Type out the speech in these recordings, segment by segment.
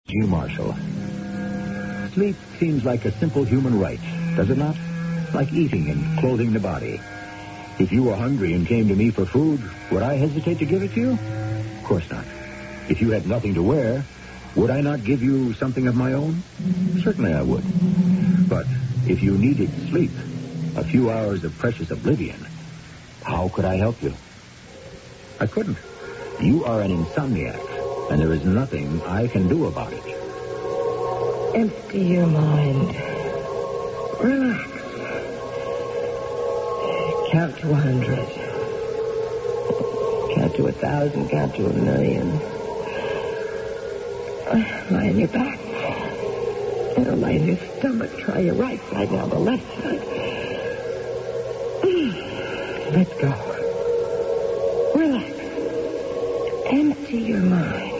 G. Marshall. Sleep seems like a simple human right, does it not? Like eating and clothing the body. If you were hungry and came to me for food, would I hesitate to give it to you? Of course not. If you had nothing to wear, would I not give you something of my own? Certainly I would. But if you needed sleep, a few hours of precious oblivion, how could I help you? I couldn't. You are an insomniac, and there is nothing I can do about it. Empty your mind. Relax. Count to 100. Count to 1,000. Count to 1,000,000. Lie on your back. Lie on your stomach. Try your right side, now the left side. Let go. Relax. Empty your mind.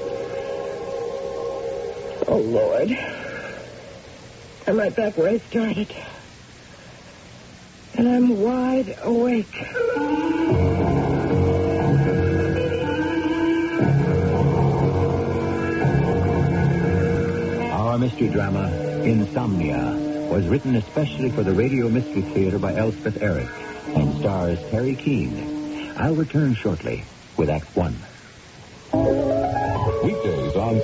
Oh, Lord. I'm right back where I started. And I'm wide awake. Our mystery drama, Insomnia, was written especially for the Radio Mystery Theater by Elspeth Eric and stars Harry Keene. I'll return shortly with Act 1. Weekdays on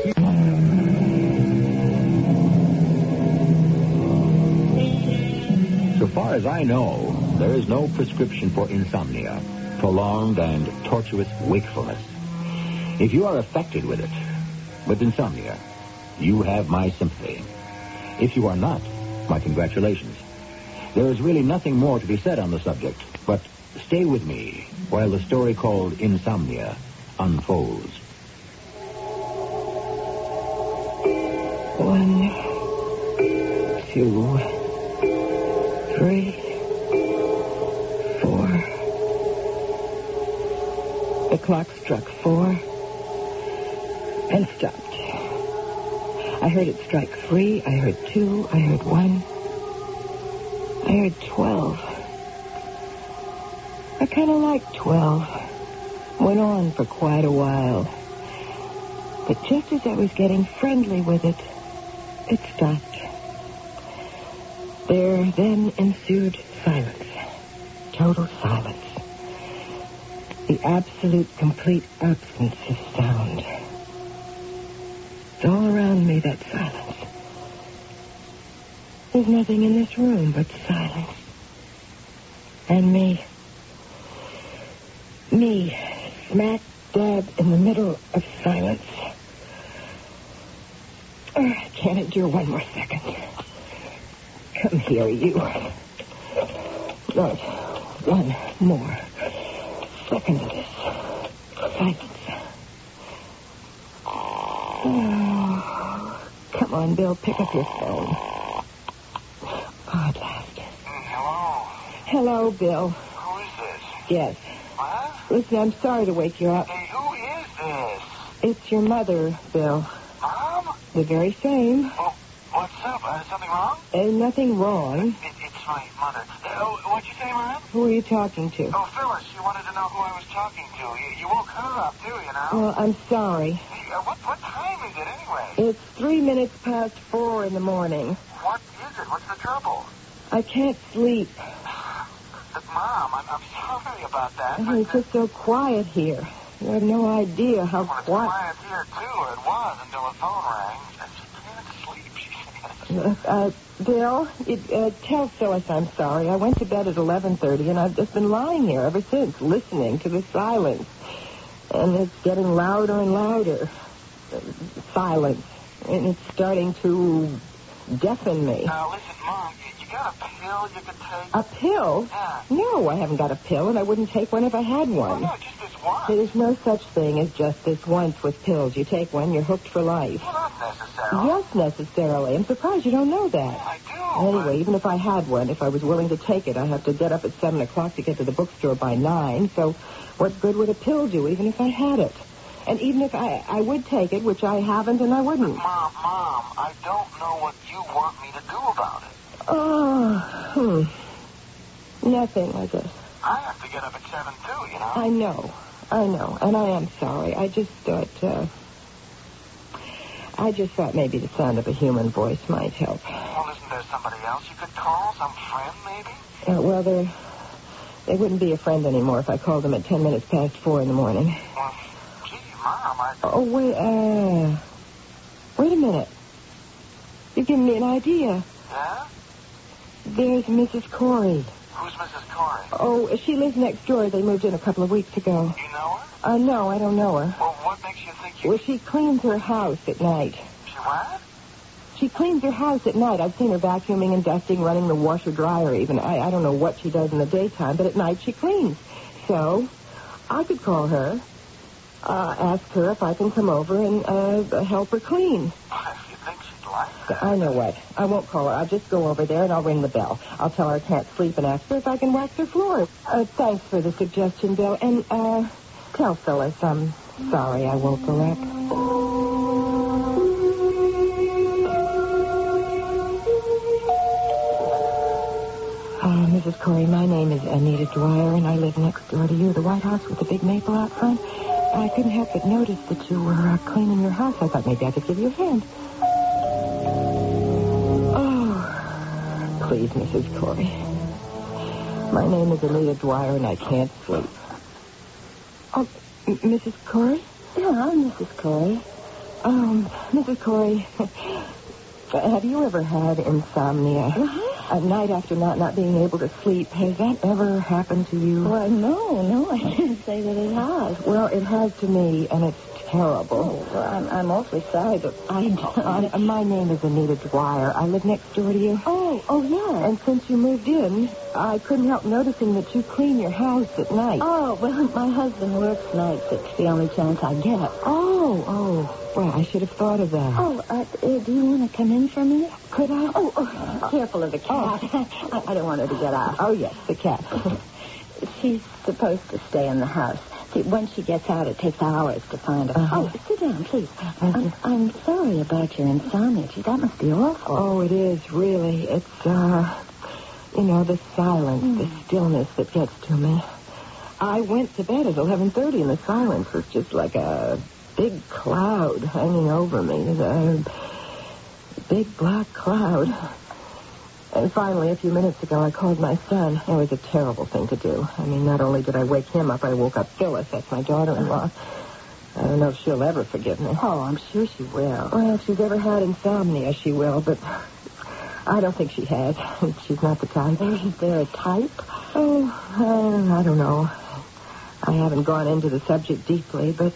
So far as I know, there is no prescription for insomnia, prolonged and tortuous wakefulness. If you are affected with it, with insomnia, you have my sympathy. If you are not, my congratulations. There is really nothing more to be said on the subject, but stay with me while the story called Insomnia unfolds. 1, 2, 3, 4. The clock struck 4 and stopped. I heard it strike 3, I heard 2, I heard 1. I heard 12. I kind of liked 12. Went on for quite a while. But just as I was getting friendly with it, it stopped. There then ensued silence. Total silence. The absolute, complete absence of sound. It's all around me, that silence. There's nothing in this room but silence. And me. Me, smack dab in the middle of silence. I can't endure one more second. Come here, you. Not one more second of this silence. Oh, come on, Bill, pick up your phone. Oh, at last. Hello? Hello, Bill. Who is this? Yes. What? Listen, I'm sorry to wake you up. Hey, who is this? It's your mother, Bill. Mom? The very same. Well, what's up? Is something wrong? Ain't nothing wrong. It's my mother. What'd you say, Mom? Who are you talking to? Oh, Phyllis. You wanted to know who I was talking to. You woke her up, too, you know? Well, I'm sorry. Hey, what time is it, anyway? It's 3 minutes past 4 in the morning. What is it? What's the trouble? I can't sleep. But, Mom, I'm sorry about that. It's just so quiet here. You have no idea how Well, it's quiet. quiet here, too, or it was until the phone rang. She can't sleep, she says. Bill, tell Phyllis I'm sorry. I went to bed at 11:30, and I've just been lying here ever since, listening to the silence. And it's getting louder and louder. Silence. And it's starting to deafen me. Now, listen, Mom, you got a pill you could take? A pill? Yeah. No, I haven't got a pill, and I wouldn't take one if I had Oh, one. no, just this one. There's no such thing as just this once with pills. You take one, you're hooked for life. Well, not necessarily. Yes, necessarily. I'm surprised you don't know that. I do. Anyway, even if I had one, if I was willing to take it, I have to get up at 7 o'clock to get to the bookstore by 9. So what good would a pill do, even if I had it? And even if I would take it, which I haven't and I wouldn't. Mom, I don't know what you want me to do about it. Oh, nothing, I guess. I have to get up at 7, too, you know? I know. And I am sorry. I just thought, I just thought maybe the sound of a human voice might help. Well, isn't there somebody else you could call? Some friend, maybe? Well, they wouldn't be a friend anymore if I called them at 10 minutes past 4 in the morning. Well, gee, Mom, Oh, wait a minute. You've given me an idea. Yeah? There's Mrs. Corey. Who's Mrs. Corey? Oh, she lives next door. They moved in a couple of weeks ago. You know her? No, I don't know her. Well, what makes you think you... Well, she cleans her house at night. She what? She cleans her house at night. I've seen her vacuuming and dusting, running the washer-dryer even. I don't know what she does in the daytime, but at night she cleans. So, I could call her, ask her if I can come over and help her clean. If you think she'd like that. I know what. I won't call her. I'll just go over there and I'll ring the bell. I'll tell her I can't sleep and ask her if I can wax her floors. Thanks for the suggestion, Bill. And, tell Phyllis I'm sorry I woke her up. Mrs. Corey, my name is Anita Dwyer, and I live next door to you, the White House with the big maple out front. I couldn't help but notice that you were cleaning your house. I thought maybe I could give you a hand. Oh, please, Mrs. Corey. My name is Anita Dwyer, and I can't sleep. Oh, Mrs. Corey? Yeah, Mrs. Corey. Mrs. Corey, have you ever had insomnia? At night after not being able to sleep, has that ever happened to you? Well, no, I can't say that it has. Well, it has to me, and it's terrible. Oh, well, I'm awfully sorry, but my name is Anita Dwyer. I live next door to you. Oh, yeah. And since you moved in, I couldn't help noticing that you clean your house at night. Oh, well, my husband works nights. It's the only chance I get. Oh. Well, I should have thought of that. Oh, do you want to come in for a minute? Could I? Oh, careful of the cat. I don't want her to get out. Oh, yes, the cat. She's supposed to stay in the house. See, when she gets out, it takes hours to find her. Oh, sit down, please. I'm sorry about your insomnia. Gee, that must be awful. Oh, it is, really. It's, the silence, the stillness that gets to me. I went to bed at 11:30, and the silence was just like a big cloud hanging over me. A big black cloud. And finally, a few minutes ago, I called my son. It was a terrible thing to do. I mean, not only did I wake him up, I woke up Phyllis. That's my daughter-in-law. I don't know if she'll ever forgive me. Oh, I'm sure she will. Well, if she's ever had insomnia, she will, but I don't think she has. She's not the type. Isn't there a type? Oh, I don't know. I haven't gone into the subject deeply, but,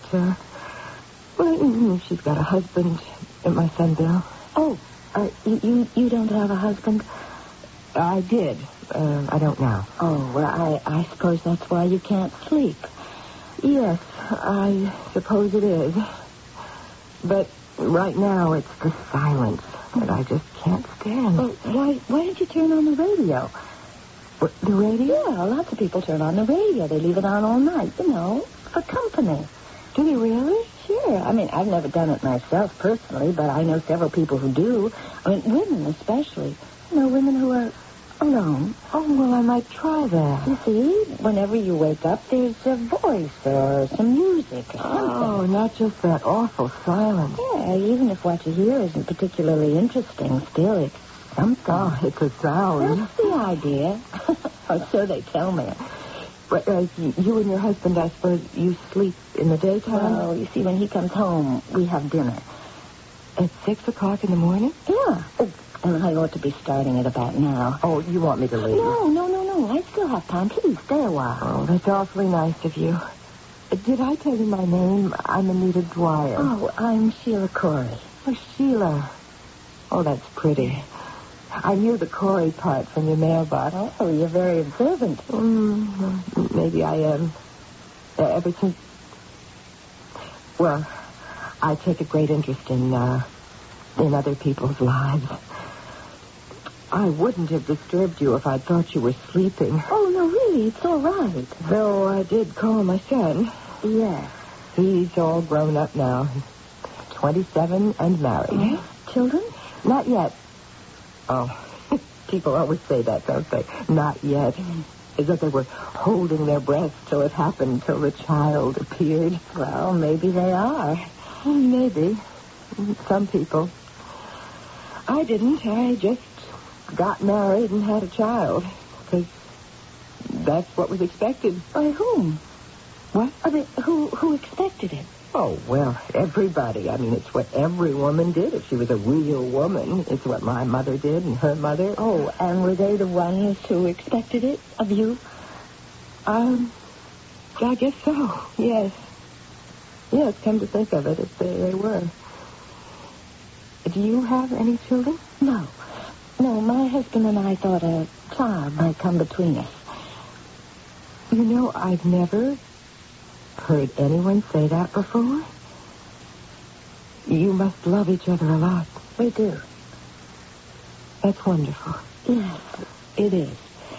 she's got a husband, my son Bill. Oh, you don't have a husband? I did. I don't now. Oh, well, I suppose that's why you can't sleep. Yes, I suppose it is. But right now it's the silence that I just can't stand. Well, why did you turn on the radio? What, the radio? Yeah, lots of people turn on the radio. They leave it on all night, for company. Do they really? Sure. I mean, I've never done it myself personally, but I know several people who do. I mean, women especially. Women who are alone. Oh, well, I might try that. You see, whenever you wake up, there's a voice or some music or something. Oh, not just that awful silence. Yeah, even if what you hear isn't particularly interesting, still it's something. Oh, it's a sound. That's the idea. Or so they tell me. But you and your husband, I suppose, you sleep in the daytime? Well, you see, when he comes home, we have dinner. At 6 o'clock in the morning? Yeah. Oh, and I ought to be starting it about now. Oh, you want me to leave? No. I still have time. Please, stay a while. Oh, that's awfully nice of you. Did I tell you my name? I'm Anita Dwyer. Oh, I'm Sheila Corey. Oh, Sheila. Oh, that's pretty. I knew the Corey part from your mailbox. Oh, you're very observant. Maybe I am. Ever since... Well, I take a great interest in other people's lives. I wouldn't have disturbed you if I thought you were sleeping. Oh, no, really, it's all right. Though I did call my son. Yes. He's all grown up now. 27 and married. Oh, children? Not yet. Oh, people always say that, don't they? Not yet. As if they were holding their breath till it happened, till the child appeared. Well, maybe they are. Maybe. Some people. I didn't. I just got married and had a child. Because that's what was expected. By whom? What? I mean, who expected it? Oh, well, everybody. I mean, it's what every woman did. If she was a real woman, it's what my mother did and her mother. Oh, and were they the ones who expected it of you? I guess so, yes. Yes, come to think of it, they were. Do you have any children? No. No, my husband and I thought a child might come between us. You know, I've never heard anyone say that before. You must love each other a lot. We do. That's wonderful. Yes, it is.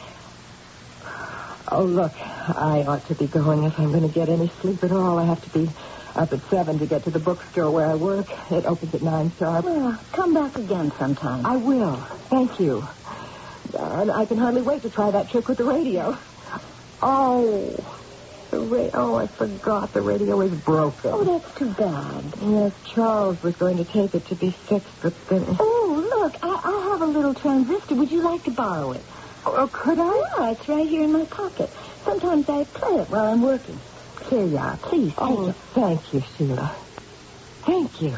Oh, look, I ought to be going if I'm going to get any sleep at all. I have to be up at 7 to get to the bookstore where I work. It opens at 9 sharp. Well, come back again sometime. I will. Thank you. And I can hardly wait to try that trick with the radio. Oh, I forgot. The radio is broken. Oh, that's too bad. Yes, Charles was going to take it to be fixed, but then... Oh, look, I have a little transistor. Would you like to borrow it? Oh, could I? Yeah, it's right here in my pocket. Sometimes I play it while I'm working. Here you are. Please, take it. Thank you, Sheila. Thank you.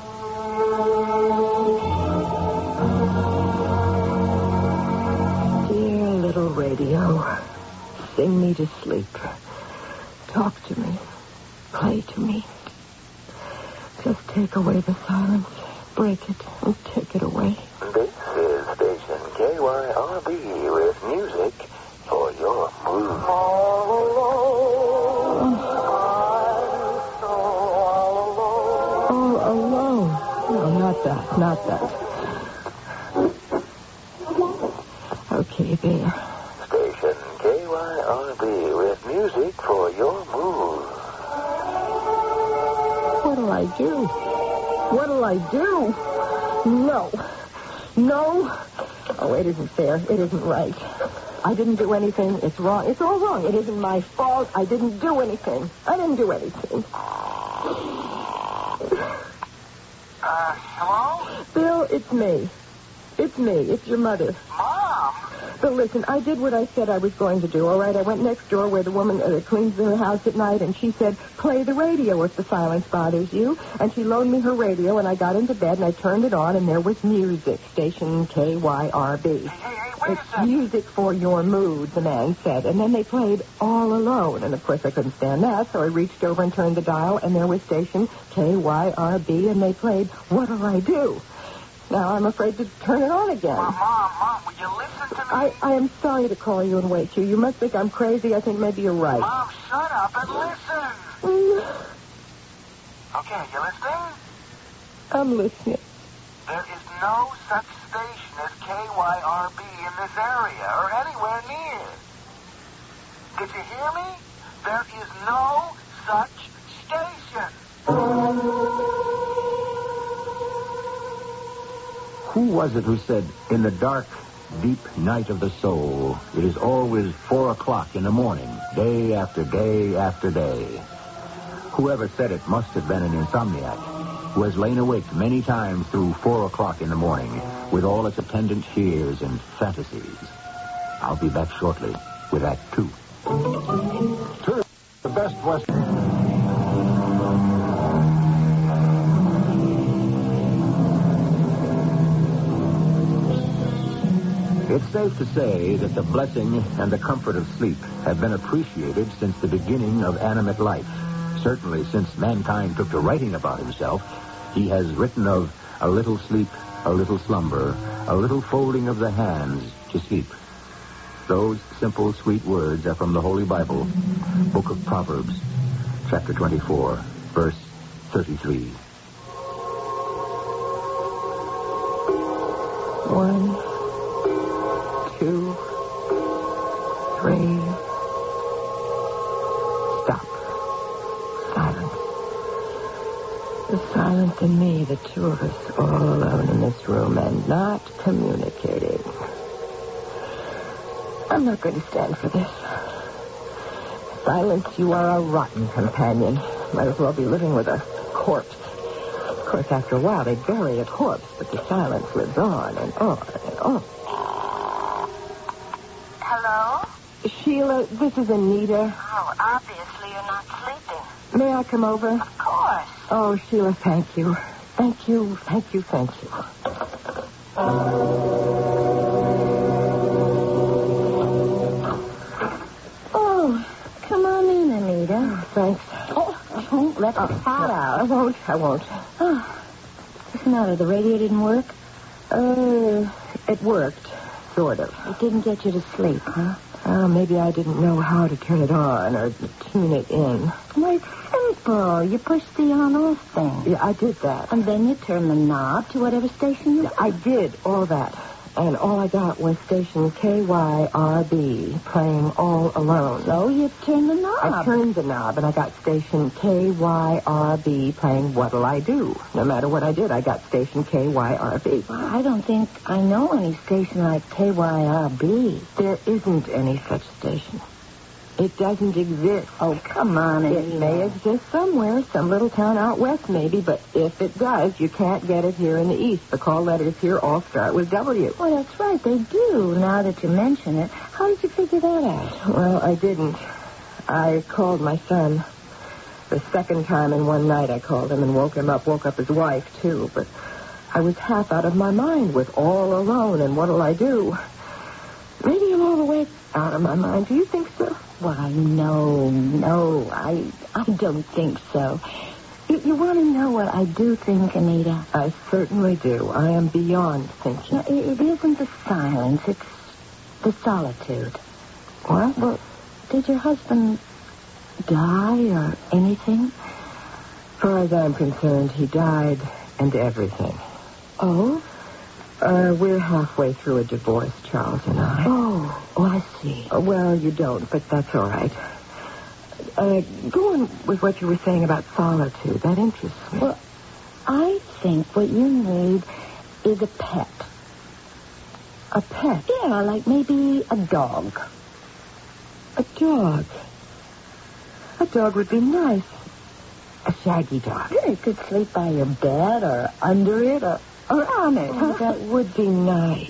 Dear little radio, sing me to sleep. Talk to me. Play to me. Just take away the silence. Break it and take it away. This is station KYRB with music for your mood. All alone. All alone. No, not that. Okay, there. Station KYRB with music for your mood. What'll I do? No. Oh, it isn't fair. It isn't right. I didn't do anything. It's wrong. It's all wrong. It isn't my fault. I didn't do anything. Hello? Bill, it's me. It's your mother. Mom? But listen, I did what I said I was going to do, all right? I went next door where the woman cleans her house at night, and she said, play the radio if the silence bothers you. And she loaned me her radio, and I got into bed, and I turned it on, and there was music, station KYRB. Hey, wait a It's second. music for your mood, the man said. And then they played All Alone. And, of course, I couldn't stand that, so I reached over and turned the dial, and there was station KYRB, and they played What'll I Do? Now I'm afraid to turn it on again. Mom, will you listen to me? I am sorry to call you and wake you. You must think I'm crazy. I think maybe you're right. Mom, shut up and listen. Okay, you listening? I'm listening. There is no such station as KYRB in this area or anywhere near. Did you hear me? There is no such station. Who was it who said, in the dark, deep night of the soul, it is always 4 o'clock in the morning, day after day after day? Whoever said it must have been an insomniac who has lain awake many times through 4 o'clock in the morning with all its attendant fears and fantasies. I'll be back shortly with Act 2. The best Western. It's safe to say that the blessing and the comfort of sleep have been appreciated since the beginning of animate life. Certainly since mankind took to writing about himself, he has written of a little sleep, a little slumber, a little folding of the hands to sleep. Those simple, sweet words are from the Holy Bible, Book of Proverbs, chapter 24, verse 33. 1, 2, 3. Stop. Silence. The silence and me, the two of us, all alone in this room and not communicating. I'm not going to stand for this. Silence, you are a rotten companion. Might as well be living with a corpse. course, after a while, they'd bury a corpse, but the silence lives on and on and on. Hello? Sheila, this is Anita. Oh, obviously you're not sleeping. May I come over? Of course. Oh, Sheila, thank you. Thank you, thank you, thank you. Oh, come on in, Anita. Thanks. Oh, let the cat out. I won't. Oh, what's the matter? The radio didn't work? It worked, sort of. It didn't get you to sleep, huh? Maybe I didn't know how to turn it on or tune it in. Well, it's simple. You push the on-off thing. Yeah, I did that. And then you turn the knob to whatever station you want. I did all that. And all I got was station KYRB playing All Alone. So you turned the knob. I turned the knob, and I got station KYRB playing What'll I Do. No matter what I did, I got station KYRB. Well, I don't think I know any station like KYRB. There isn't any such station. It doesn't exist. Oh, come on, It Anita. may exist somewhere, some little town out west maybe, but if it does, you can't get it here in the east. The call letters here all start with W. Well, that's right, they do, now that you mention it. How did you figure that out? Well, I didn't. I called my son. The second time in one night I called him and woke him up, woke up his wife, too. But I was half out of my mind with All Alone and What'll I Do? Maybe I'm all the way out of my mind. Do you think so? Why, no, I don't think so. You want to know what I do think, Anita? I certainly do. I am beyond thinking. No, it isn't the silence, it's the solitude. What? Well, did your husband die or anything? As far as I'm concerned, he died and everything. Oh? We're halfway through a divorce, Charles and I. Oh, I see. Well, you don't, but that's all right. Go on with what you were saying about solitude. That interests me. Well, I think what you need is a pet. A pet? Yeah, like maybe a dog. A dog? A dog would be nice. A shaggy dog. Yeah, you could sleep by your bed or under it or on it. Oh, that would be nice.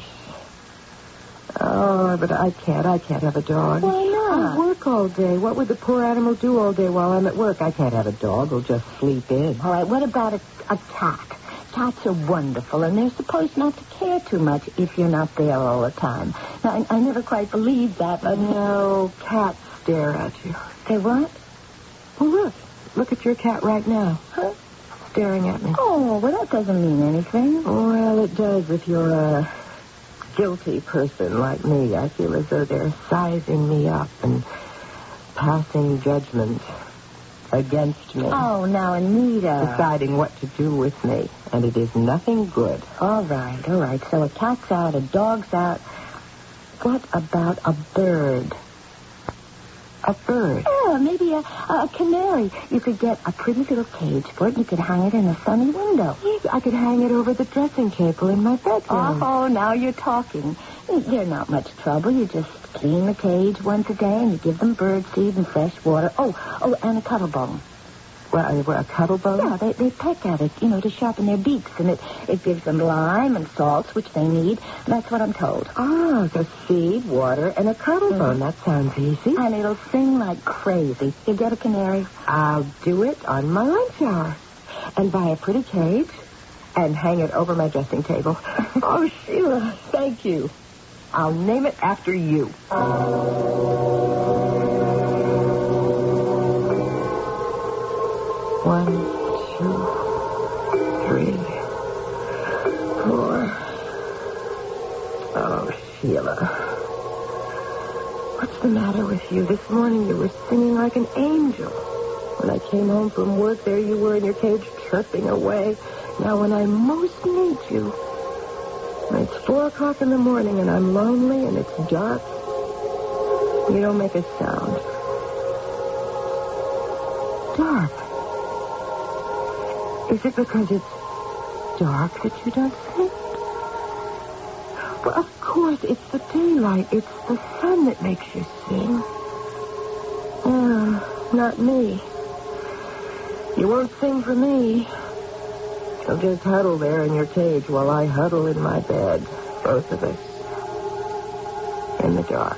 Oh, but I can't. I can't have a dog. Why not? I work all day. What would the poor animal do all day while I'm at work? I can't have a dog. He'll just sleep in. All right, what about a cat? Cats are wonderful, and they're supposed not to care too much if you're not there all the time. Now, I never quite believed that, but... No, cats stare at you. Say what? Well, look. Look at your cat right now. Huh? Staring at me. Oh, well, that doesn't mean anything. Well, it does if you're a guilty person like me. I feel as though they're sizing me up and passing judgment against me. Oh, now, Anita. Deciding what to do with me. And it is nothing good. All right. So a cat's out, a dog's out. What about a bird? A bird? Yeah, maybe a canary. You could get a pretty little cage for it. You could hang it in a sunny window. Yes, I could hang it over the dressing table in my bedroom. Oh, now you're talking. They're not much trouble. You just clean the cage once a day, and you give them bird seed and fresh water. Oh, and a cuddle bone. Well, a cuddle bone? Yeah, they peck at it, to sharpen their beaks, and it gives them lime and salts, which they need. That's what I'm told. Ah, so seed, water, and a cuddle bone. That sounds easy. And it'll sing like crazy. You get a canary? I'll do it on my lunch hour. And buy a pretty cage and hang it over my dressing table. Oh, Sheila, thank you. I'll name it after you. 1, 2, 3, 4. Oh, Sheila. What's the matter with you? This morning you were singing like an angel. When I came home from work, there you were in your cage chirping away. Now when I most need you, when it's 4 o'clock in the morning and I'm lonely and it's dark, you don't make a sound. Dark. Is it because it's dark that you don't sing? Well, of course, it's the daylight. It's the sun that makes you sing. Not me. You won't sing for me. So just huddle there in your cage while I huddle in my bed. Both of us. In the dark.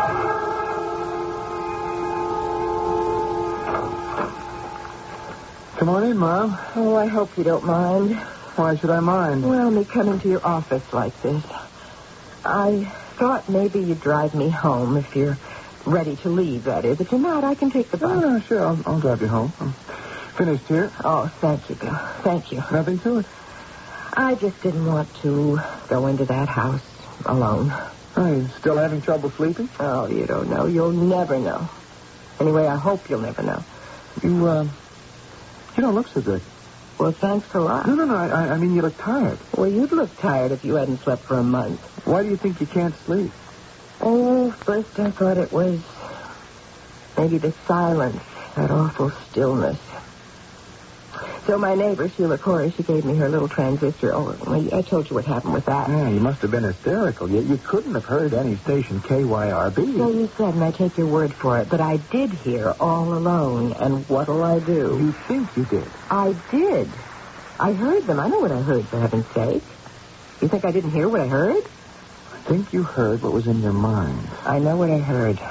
Come on in, Mom. Oh, I hope you don't mind. Why should I mind? Well, me coming to your office like this. I thought maybe you'd drive me home if you're ready to leave, that is. If you're not, I can take the bus. Oh, sure. I'll drive you home. I'm finished here. Oh, thank you, Bill. Thank you. Nothing to it. I just didn't want to go into that house alone. Oh, you still having trouble sleeping? Oh, you don't know. You'll never know. Anyway, I hope you'll never know. You don't look so good. Well, thanks a lot. No. I mean, you look tired. Well, you'd look tired if you hadn't slept for a month. Why do you think you can't sleep? Oh, first I thought it was maybe the silence, that awful stillness. So my neighbor, Sheila Corey, she gave me her little transistor. Oh, I told you what happened with that. Yeah, you must have been hysterical. You couldn't have heard any station KYRB. So you said, and I take your word for it, but I did hear all alone, and what'll I do? You think you did? I did. I heard them. I know what I heard, for heaven's sake. You think I didn't hear what I heard? I think you heard what was in your mind. I know what I heard.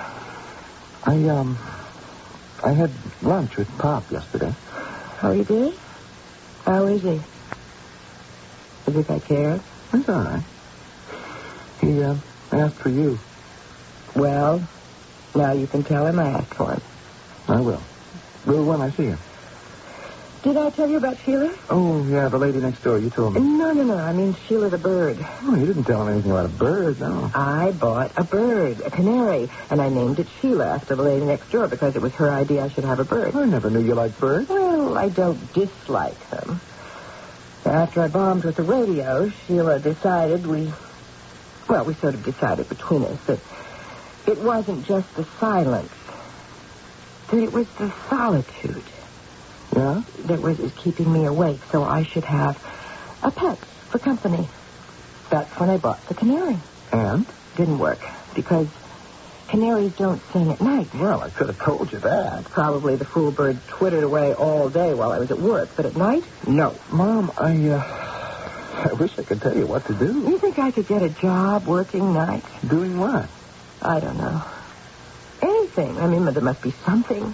I had lunch with Pop yesterday. Oh, you did? How is he? As if I cared? It's all right. He asked for you. Well, now you can tell him I asked for him. I will. Will when I see him. Did I tell you about Sheila? Oh, yeah, the lady next door. You told me. No. I mean Sheila the bird. Oh, you didn't tell him anything about a bird, no. I bought a bird, a canary, and I named it Sheila after the lady next door because it was her idea I should have a bird. I never knew you liked birds. Well, I don't dislike them. After I bombed with the radio, Sheila decided we sort of decided between us that it wasn't just the silence, that it was the solitude. Yeah? That was keeping me awake, so I should have a pet for company. That's when I bought the canary. And? Didn't work, because canaries don't sing at night. Well, I could have told you that. Probably the fool bird twittered away all day while I was at work, but at night, no. Mom, I wish I could tell you what to do. You think I could get a job working nights? Doing what? I don't know. Anything. I mean, there must be something.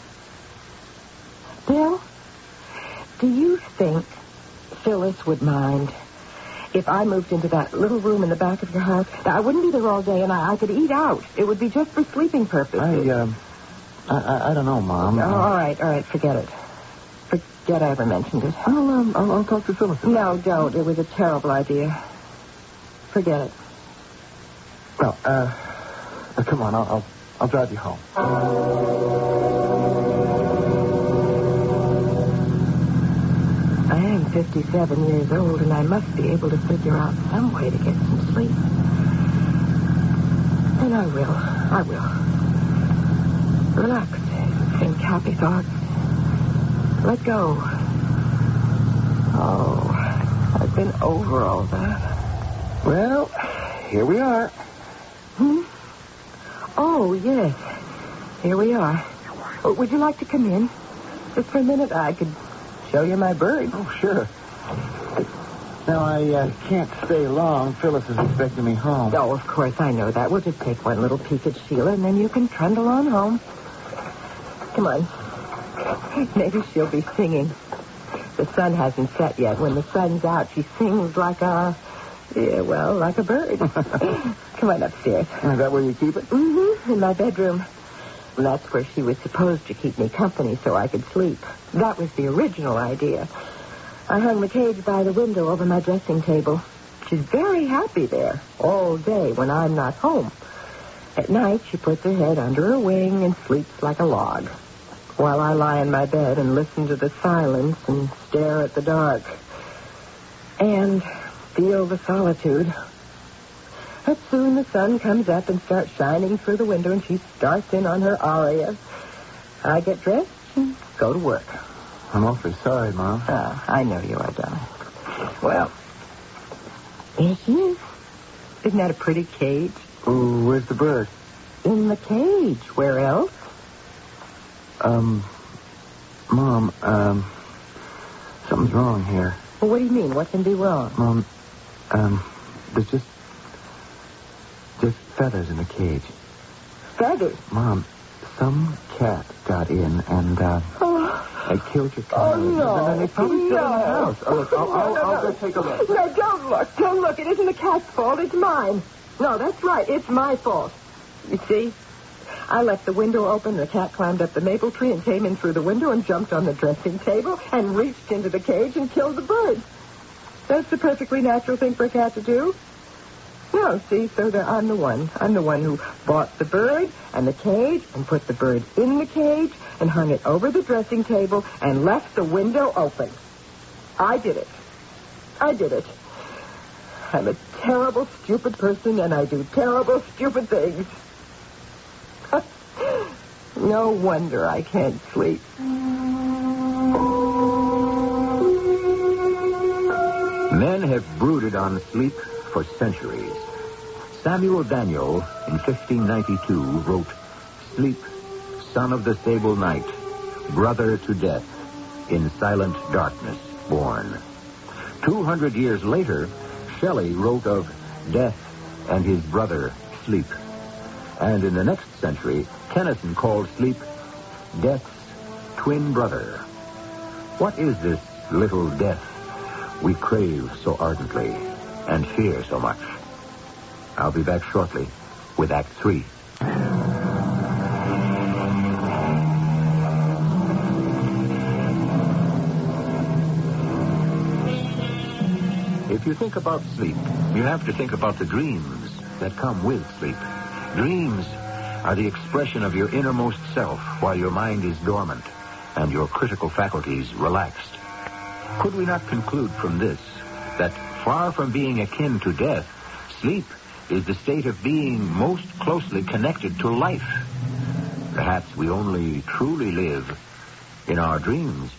Bill, do you think Phyllis would mind if I moved into that little room in the back of your house? I wouldn't be there all day, and I could eat out. It would be just for sleeping purposes. I don't know, Mom. Oh, all right, forget it. Forget I ever mentioned it. I'll talk to Phyllis. No, don't. It was a terrible idea. Forget it. Well, come on, I'll drive you home. I am 57 years old, and I must be able to figure out some way to get some sleep. And I will. Relax. Think happy thoughts. Let go. Oh, I've been over all that. Well, here we are. Oh, yes. Here we are. Oh, would you like to come in? Just for a minute, I could show you my bird. Oh, sure. Now, I can't stay long. Phyllis is expecting me home. Oh, of course, I know that. We'll just take one little peek at Sheila, and then you can trundle on home. Come on. Maybe she'll be singing. The sun hasn't set yet. When the sun's out, she sings like a bird. Come on upstairs. Is that where you keep it? Mm-hmm, in my bedroom. And that's where she was supposed to keep me company so I could sleep. That was the original idea. I hung the cage by the window over my dressing table. She's very happy there all day when I'm not home. At night, she puts her head under her wing and sleeps like a log, while I lie in my bed and listen to the silence and stare at the dark and feel the solitude. But soon the sun comes up and starts shining through the window, and she starts in on her aria. I get dressed and go to work. I'm awfully sorry, Mom. I know you are, darling. Well, there she is. Isn't that a pretty cage? Oh, where's the bird? In the cage. Where else? Mom, something's wrong here. Well, what do you mean? What can be wrong? Mom, there's just feathers in the cage. Feathers? Mom, some cat got in and, they killed your cat. Oh, no. And then they probably still in the No. house. Oh, look, I'll go take a look. No, don't look. Don't look. It isn't the cat's fault. It's mine. No, that's right. It's my fault. You see? I left the window open. The cat climbed up the maple tree and came in through the window and jumped on the dressing table and reached into the cage and killed the bird. That's the perfectly natural thing for a cat to do. No, see, so I'm the one. I'm the one who bought the bird and the cage and put the bird in the cage and hung it over the dressing table and left the window open. I did it. I did it. I'm a terrible, stupid person, and I do terrible, stupid things. No wonder I can't sleep. Men have brooded on sleep for centuries. Samuel Daniel, in 1592, wrote, "Sleep, son of the sable night, brother to death, in silent darkness born." 200 years later, Shelley wrote of death and his brother, sleep. And in the next century, Tennyson called sleep death's twin brother. What is this little death we crave so ardently and fear so much? I'll be back shortly with Act 3. If you think about sleep, you have to think about the dreams that come with sleep. Dreams are the expression of your innermost self while your mind is dormant and your critical faculties relaxed. Could we not conclude from this that far from being akin to death, sleep is the state of being most closely connected to life? Perhaps we only truly live in our dreams.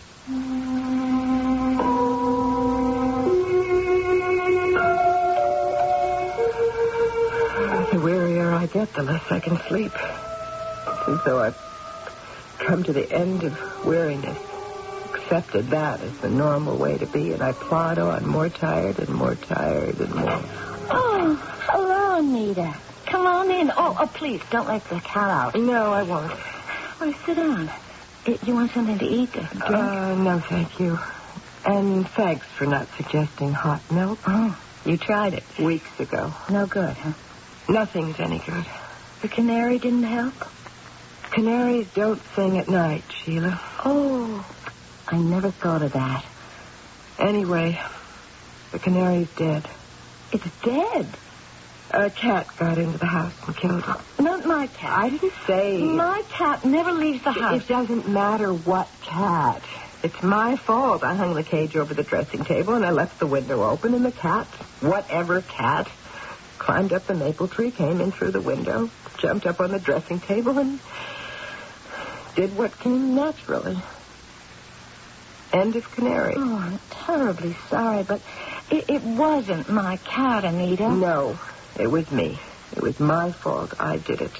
The wearier I get, the less I can sleep. It's as though I've come to the end of weariness, accepted that as the normal way to be, and I plod on, more tired and more tired and more. Oh, hello, Anita. Come on in. Oh, please, don't let the cat out. No, I won't. Well, sit down. You want something to eat? Drink? No, thank you. And thanks for not suggesting hot milk. Oh. You tried it weeks ago. No good, huh? Nothing's any good. The canary didn't help? Canaries don't sing at night, Sheila. Oh, I never thought of that. Anyway, the canary's dead. It's dead? A cat got into the house and killed it. Not my cat. I didn't say... My cat never leaves the house. It doesn't matter what cat. It's my fault. I hung the cage over the dressing table and I left the window open, and the cat, whatever cat, climbed up the maple tree, came in through the window, jumped up on the dressing table, and did what came naturally. End of canary. Oh, I'm terribly sorry, but it wasn't my cat, Anita. No, it was me. It was my fault. I did it.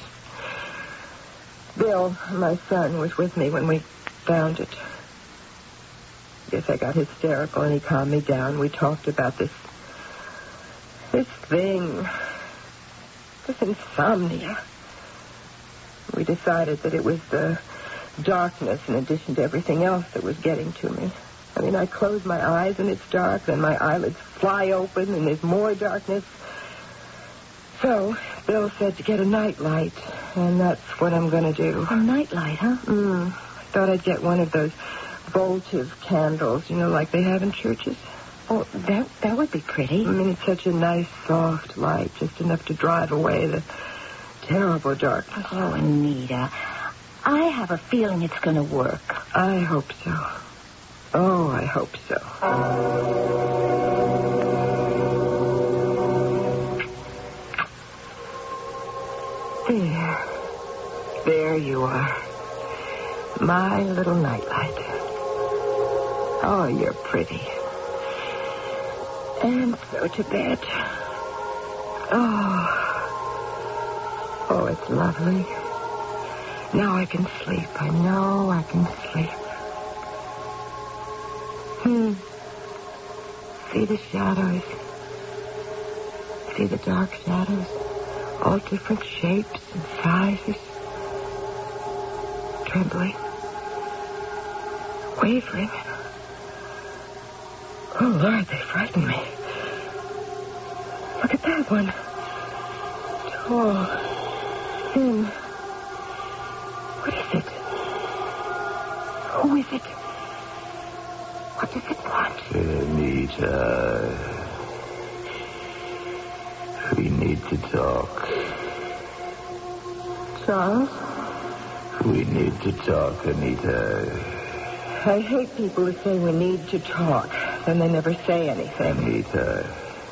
Bill, my son, was with me when we found it. Guess I got hysterical and he calmed me down. We talked about this thing, this insomnia. We decided that it was the darkness in addition to everything else that was getting to me. I mean, I close my eyes and it's dark, then my eyelids fly open and there's more darkness. So, Bill said to get a nightlight, and that's what I'm going to do. A nightlight, huh? I thought I'd get one of those votive candles, like they have in churches. Oh, that would be pretty. I mean, it's such a nice, soft light, just enough to drive away the terrible darkness. Oh, Anita, I have a feeling it's going to work. I hope so. Oh, I hope so. There you are. My little nightlight. Oh, you're pretty. And so to bed. Oh, it's lovely. Now I can sleep. I know I can sleep. See the shadows. See the dark shadows. All different shapes and sizes. Trembling. Wavering. Oh, Lord, they frighten me. Look at that one. Tall. Thin. What is it? Who is it? What does it want? Anita. We need to talk. Charles? We need to talk, Anita. I hate people who say we need to talk, then they never say anything. Anita.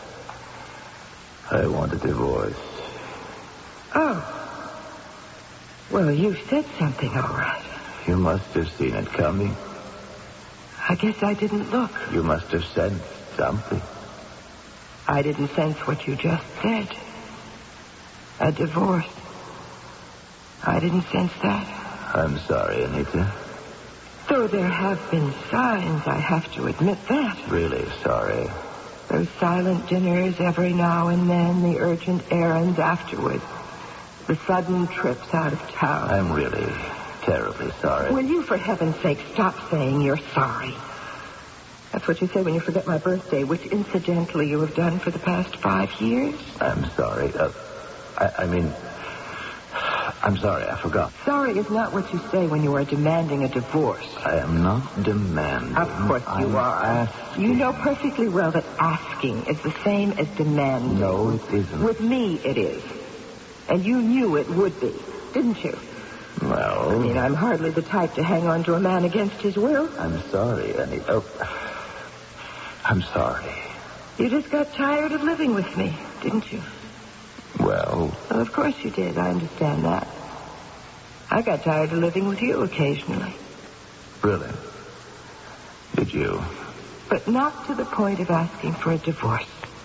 I want a divorce. Oh. Well, you said something, all right. You must have seen it coming. I guess I didn't look. You must have sensed something. I didn't sense what you just said. A divorce. I didn't sense that. I'm sorry, Anita. Though there have been signs, I have to admit that. Really sorry. Those silent dinners every now and then, the urgent errands afterwards, the sudden trips out of town. I'm really terribly sorry. Will you, for heaven's sake, stop saying you're sorry? That's what you say when you forget my birthday, which, incidentally, you have done for the past 5 years. I'm sorry. I'm sorry, I forgot. Sorry is not what you say when you are demanding a divorce. I am not demanding. Of course you are. Asking. You know perfectly well that asking is the same as demanding. No, it isn't. With me, it is. And you knew it would be, didn't you? Well... I mean, I'm hardly the type to hang on to a man against his will. I'm sorry, Annie. Oh, I'm sorry. You just got tired of living with me, didn't you? Well, Of course you did. I understand that. I got tired of living with you occasionally. really? Did you? But not to the point of asking for a divorce.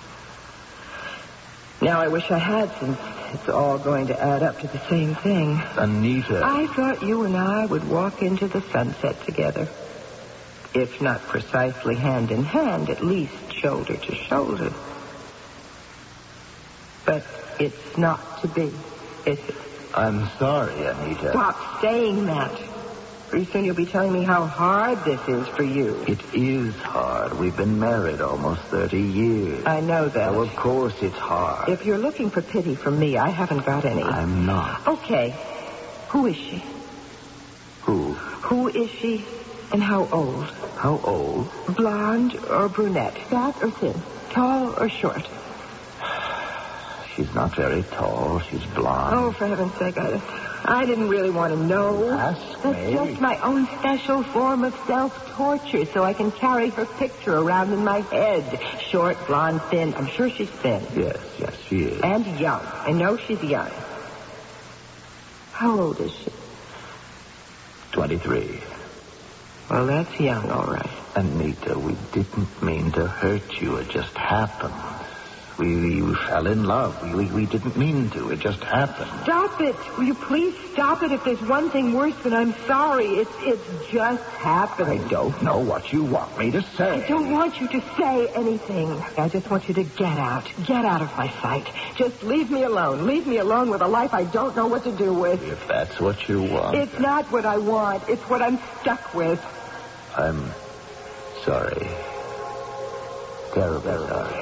Now, I wish I had, since it's all going to add up to the same thing. Anita. I thought you and I would walk into the sunset together. If not precisely hand in hand, at least shoulder to shoulder. But it's not to be, is it? I'm sorry, Anita. Stop saying that. Pretty soon you'll be telling me how hard this is for you. It is hard. We've been married almost 30 years. I know that. Oh, of course it's hard. If you're looking for pity from me, I haven't got any. I'm not. Okay. Who is she? Who? Who is she and how old? How old? Blonde or brunette? Fat or thin? Tall or short? She's not very tall. She's blonde. Oh, for heaven's sake, I didn't really want to know. Ask That's me. just my own special form of self-torture, so I can carry her picture around in my head. Short, blonde, thin. I'm sure she's thin. Yes, she is. And young. I know she's young. How old is she? 23. Well, that's young, all right. Anita, we didn't mean to hurt you. It just happened. We fell in love. We didn't mean to. It just happened. Stop it. Will you please stop it? If there's one thing worse than I'm sorry, it's just happened. I don't know what you want me to say. I don't want you to say anything. I just want you to get out. Get out of my sight. Just leave me alone. Leave me alone with a life I don't know what to do with. If that's what you want. It's not what I want. It's what I'm stuck with. I'm sorry. Terribly sorry.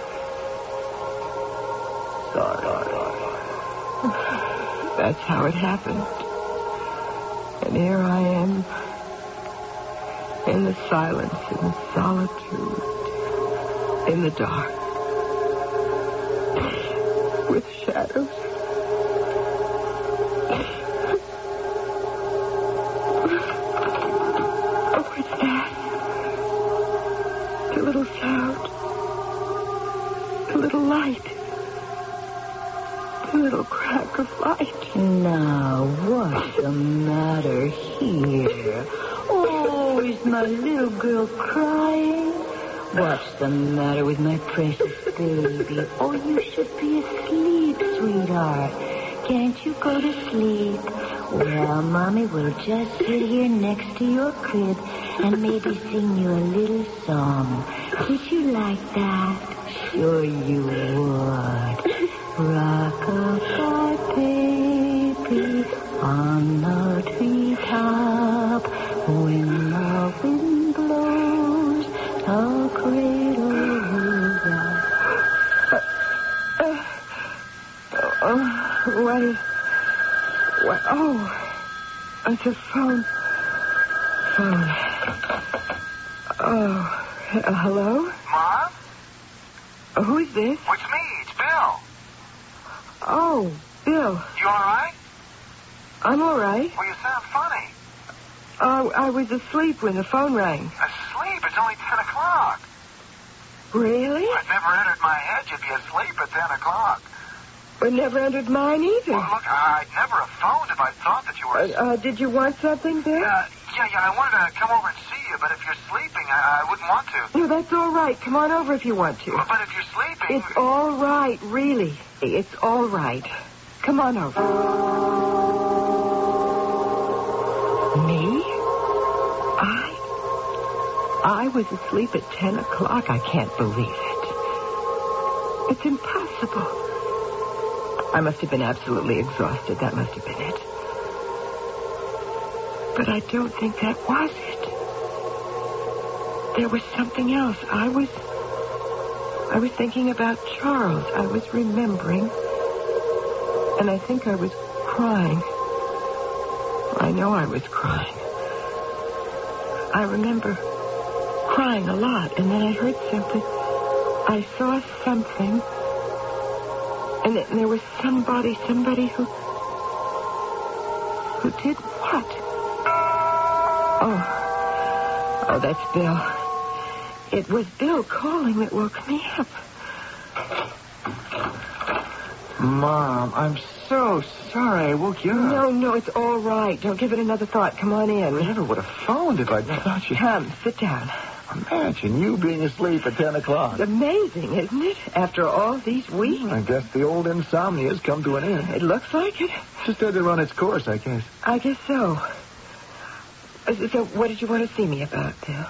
That's how it happened. And here I am, in the silence, in the solitude, in the dark, with shadows. Oh, what's that? The little sound. The little light. The little crack of light. Now, what's the matter here? Oh, is my little girl crying? What's the matter with my precious baby? Oh, you should be asleep, sweetheart. Can't you go to sleep? Well, Mommy will just sit here next to your crib and maybe sing you a little song. Would you like that? Sure you would. Rock-a-bye, baby, on the treetop. When the wind blows, the cradle will rock. Oh, it's a phone. Oh, hello? Mom? Who is this? It's me. It's Bill. Oh, Bill. You all right? I'm all right. Well, you sound funny. I was asleep when the phone rang. Asleep? It's only 10 o'clock. Really? It never entered my head you'd be asleep at 10 o'clock. It never entered mine either. Well, look, I'd never have phoned if I thought that you were asleep. Did you want something, Bill? Yeah, I wanted to come over and see you, but if you're sleeping, I wouldn't want to. No, that's all right. Come on over if you want to. But if you're sleeping... It's all right, really. It's all right. Come on over. Me? I was asleep at 10 o'clock. I can't believe it. It's impossible. I must have been absolutely exhausted. That must have been it. But I don't think that was it. There was something else. I was thinking about Charles. I was remembering. And I think I was crying. I know I was crying. I remember crying a lot, and then I heard something. I saw something. And there was somebody who did what? Oh, that's Bill. It was Bill calling that woke me up. Mom, I'm so sorry I woke you up. No, it's all right. Don't give it another thought. Come on in. I never would have phoned if I'd thought you... Come, sit down. Imagine you being asleep at 10 o'clock. It's amazing, isn't it? After all these weeks. I guess the old insomnia's come to an end. It looks like it. Just had to run its course, I guess. I guess so. So what did you want to see me about, Bill?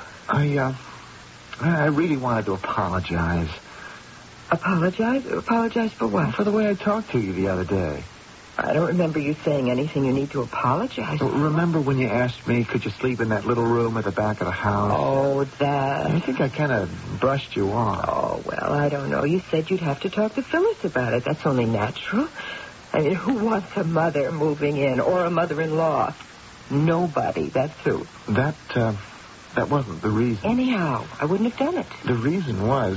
I really wanted to apologize. Apologize? Apologize for what? For the way I talked to you the other day. I don't remember you saying anything you need to apologize for. Remember when you asked me, could you sleep in that little room at the back of the house? Oh, that. I think I kind of brushed you off. Oh, well, I don't know. You said you'd have to talk to Phyllis about it. That's only natural. I mean, who wants a mother moving in or a mother-in-law? Nobody. That's who. That wasn't the reason. Anyhow, I wouldn't have done it. The reason was,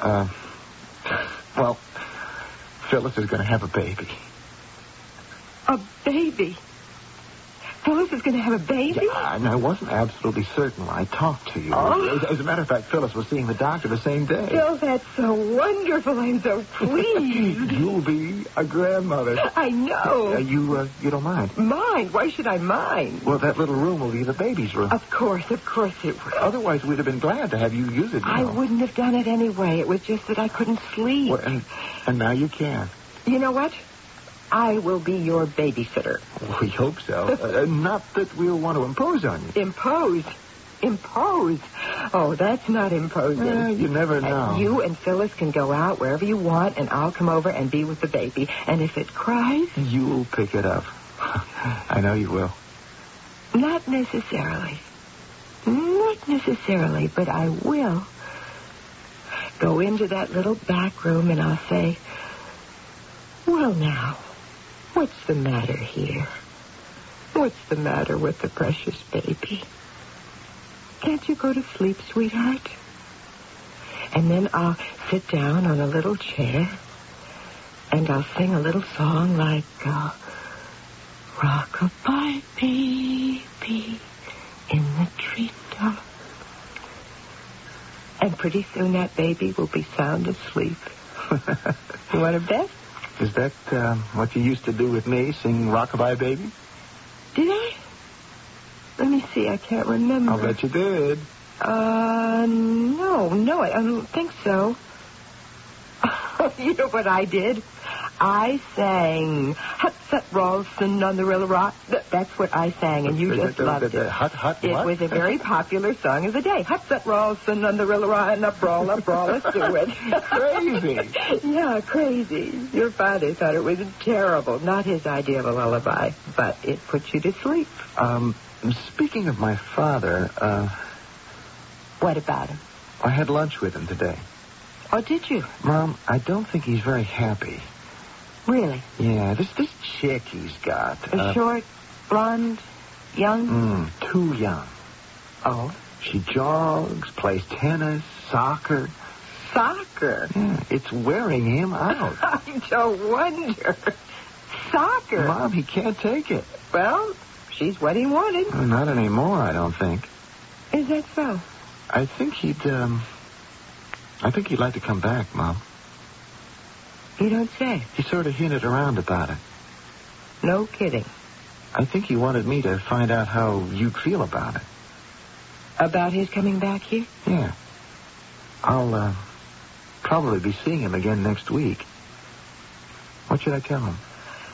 well, Phyllis is going to have a baby. A baby? Phyllis is going to have a baby? Yeah, and I wasn't absolutely certain when I talked to you. Oh. As a matter of fact, Phyllis was seeing the doctor the same day. Bill, that's so wonderful. I'm so pleased. You'll be a grandmother. I know. You don't mind? Mind? Why should I mind? Well, that little room will be the baby's room. Of course it will. Otherwise, we'd have been glad to have you use it. I wouldn't have done it anyway. It was just that I couldn't sleep. Well, and now you can. You know what? I will be your babysitter. We hope so. Not that we'll want to impose on you. Impose? Oh, that's not imposing. You never know. You and Phyllis can go out wherever you want, and I'll come over and be with the baby. And if it cries... You'll pick it up. I know you will. Not necessarily. Not necessarily, but I will. Go into that little back room, and I'll say, well, now... what's the matter here? What's the matter with the precious baby? Can't you go to sleep, sweetheart? And then I'll sit down on a little chair, and I'll sing a little song like, rock-a-bye, baby, in the treetop. And pretty soon that baby will be sound asleep. You want to bet? Is that what you used to do with me, sing Rockabye Baby? Did I? Let me see. I can't remember. I'll bet you did. No, I don't think so. You know what I did? I sang Hut Ralston on the Rilla. That's what I sang, and you just loved it. Hut, It what? was a very popular song of the day. Hut Ralston on the Rilla, and up, brawl, let's do it. Crazy. Yeah, crazy. Your father thought it was terrible. Not his idea of a lullaby, but it put you to sleep. Speaking of my father, What about him? I had lunch with him today. Oh, did you? Mom, I don't think he's very happy. Really? Yeah, this chick he's got. Short, blonde, young? Too young. Oh. She jogs, plays tennis, soccer. Soccer? Yeah, it's wearing him out. I don't wonder. Soccer? Mom, he can't take it. Well, she's what he wanted. Well, not anymore, I don't think. Is that so? I think he'd like to come back, Mom. You don't say. He sort of hinted around about it. No kidding. I think he wanted me to find out how you'd feel about it. About his coming back here? Yeah. I'll, probably be seeing him again next week. What should I tell him?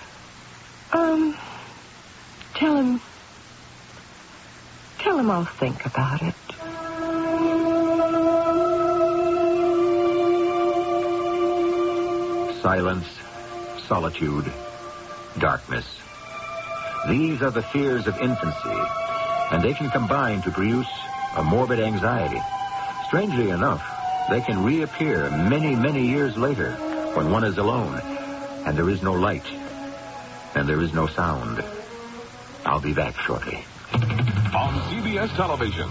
Tell him I'll think about it. Silence, solitude, darkness. These are the fears of infancy, and they can combine to produce a morbid anxiety. Strangely enough, they can reappear many, many years later when one is alone, and there is no light, and there is no sound. I'll be back shortly. On CBS Television.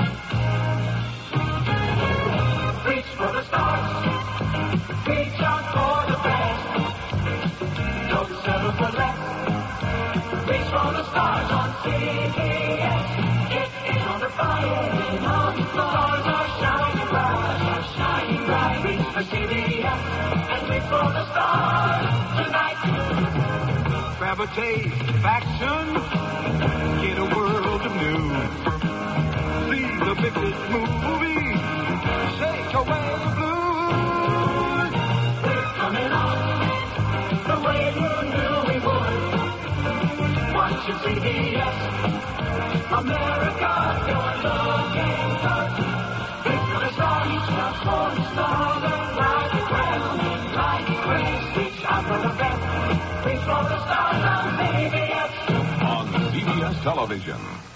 Reach for the stars. Reach out for the best. Don't settle for less. Reach for the stars on CBS. It is on the fire. The stars are shining bright. Reach for CBS and reach for the stars tonight. Grab a taste of action. Get a world of news. See the biggest movies. Shake away the blues. We're coming on the way you knew we would. Watching CBS, America, you're looking good. Reach for the stars, transform the stars, and light the ground. Light the grace, reach out for the best. Reach for the stars on CBS. On CBS Television.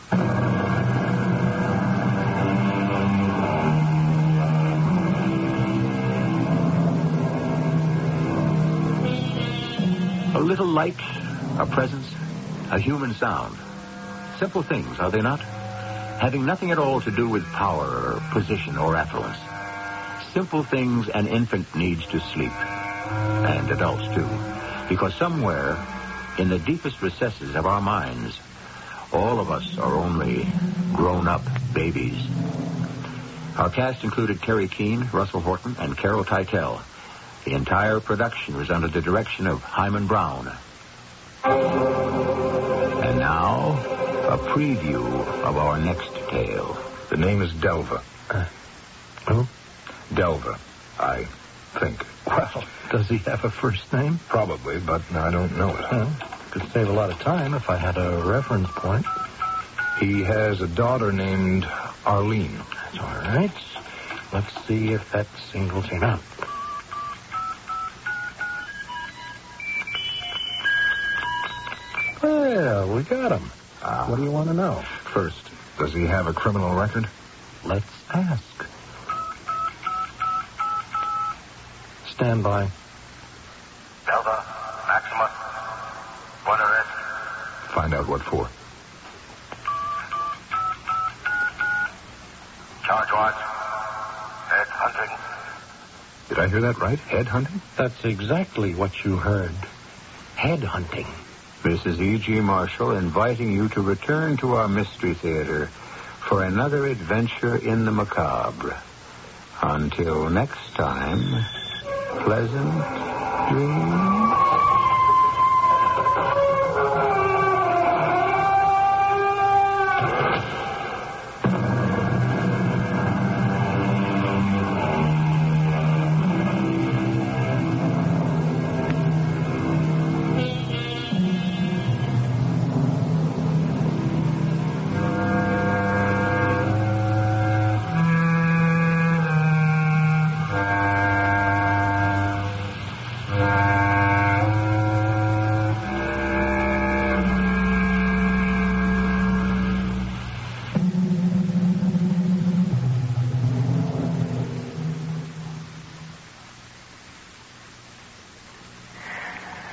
A little light, a presence, a human sound. Simple things, are they not? Having nothing at all to do with power or position or affluence. Simple things an infant needs to sleep. And adults, too. Because somewhere, in the deepest recesses of our minds, all of us are only grown-up babies. Our cast included Terry Keane, Russell Horton, and Carol Teitel. The entire production was under the direction of Hyman Brown. And now, a preview of our next tale. The name is Delva. Who? Delva, I think. Well, does he have a first name? Probably, but I don't know it. Well, could save a lot of time if I had a reference point. He has a daughter named Arlene. That's all right. Let's see if that singles him out. Well, we got him. What do you want to know? First, does he have a criminal record? Let's ask. Stand by. Delta, Maxima, one arrest. Find out what for. Charge watch. Head hunting. Did I hear that right? Head hunting? That's exactly what you heard. Head hunting. This is E.G. Marshall inviting you to return to our Mystery Theater for another adventure in the macabre. Until next time, pleasant dreams.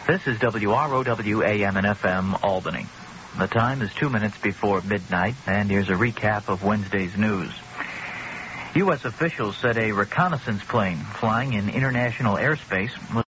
This is WROW AM and FM Albany. The time is 2 minutes before midnight, and here's a recap of Wednesday's news. U.S. officials said a reconnaissance plane flying in international airspace was